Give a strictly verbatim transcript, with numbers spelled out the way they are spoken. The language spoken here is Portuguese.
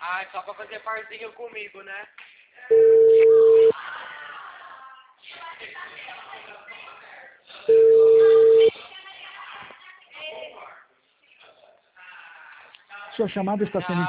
Ah, é só pra fazer parzinho comigo, né? Sua chamada está sendo